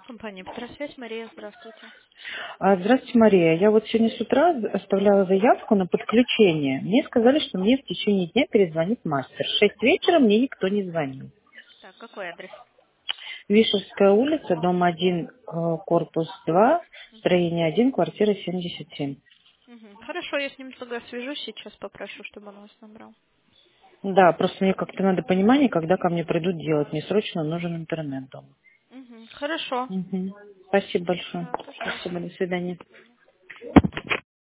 Компания «Петросвязь», Мария, здравствуйте. Здравствуйте, Мария. Я вот сегодня с утра оставляла заявку на подключение. Мне сказали, что мне в течение дня перезвонит мастер. В 6 вечера мне никто не звонил. Так, какой адрес? Вишерская улица, дом 1, корпус 2, строение 1, квартира 77. Мгм. Хорошо, я с ним тогда свяжусь, сейчас попрошу, чтобы он вас набрал. Да, просто мне как-то надо понимание, когда ко мне придут делать. Мне срочно нужен интернет дома. Мгм. Хорошо. Мгм. Спасибо большое. Да, пожалуйста. Спасибо, до свидания.